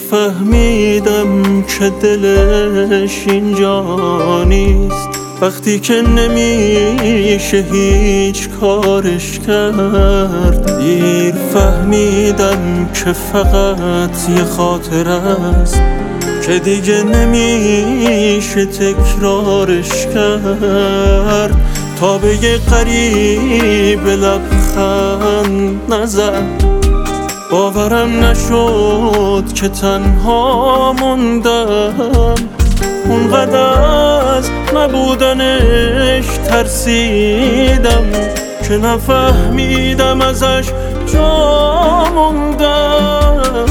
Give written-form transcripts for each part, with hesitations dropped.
فهمیدم که دلش اینجا نیست، وقتی که نمیشه هیچ کارش کرد. دیر فهمیدم که فقط یه خاطر است که دیگه نمیشه تکرارش کرد. تا به یه قریب لبخند نزد، باورم نشد که تنها موندم. اونقدر از نبودنش ترسیدم که نفهمیدم ازش جا موندم.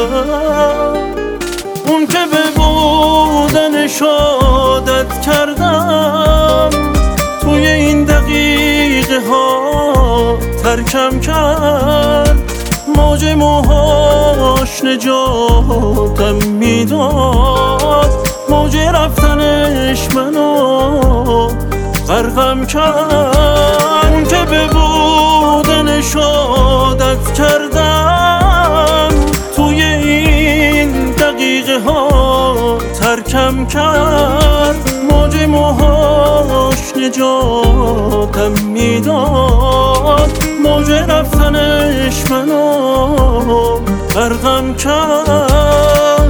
اون که به بودنش عادت کردم، توی این دقیقه ها ترکم کرد. موج موهاش نجاتم میداد، موج رفتنش منو غرقم کرد. اون که به بودنش عادت کردم، توی این دقیقه ها ترکم کرد. موج موهاش نجاتم میداد، موج رفتنش منو غرقم کرد.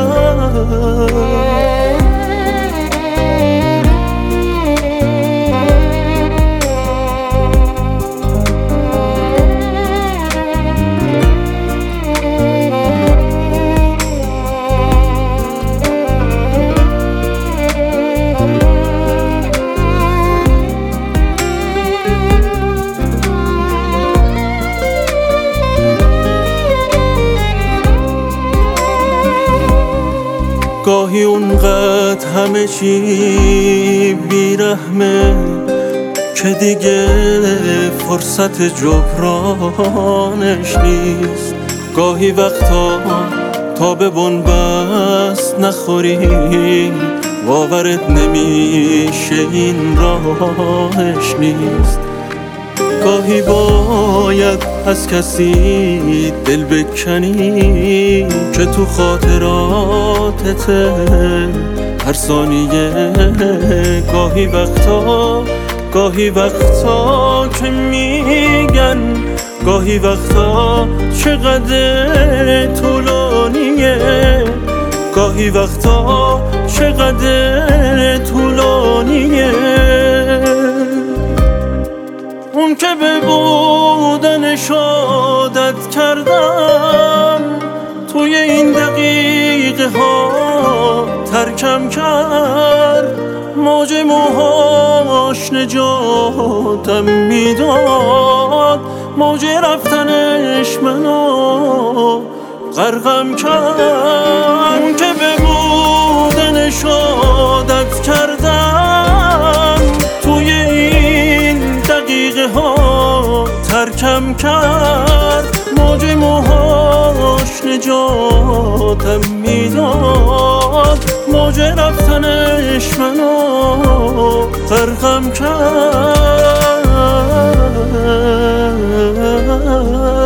گاهی اونقدر همه چی بیرحمه که دیگه فرصت جبرانش نیست. گاهی وقتا تا به بنبست نخوری، باورت نمیشه این راهش نیست. گاهی باید از کسی دل بکنی که تو خاطراتته هر ثانیه. گاهی وقتا که میگن، گاهی وقتا چقدر طولانیه، گاهی وقتا چقدر طولانیه. اون که به بودنش عادت کردم، توی این دقیقه ها ترکم کرد. موج موهاش نجاتم میداد، موج رفتنش منو غرقم کرد. اون که به بودنش عادت کردم، توی این دقیقه ها ترکم کرد. موج موهاش نجاتم میداد، موج رفتنش منو غرقم کرد.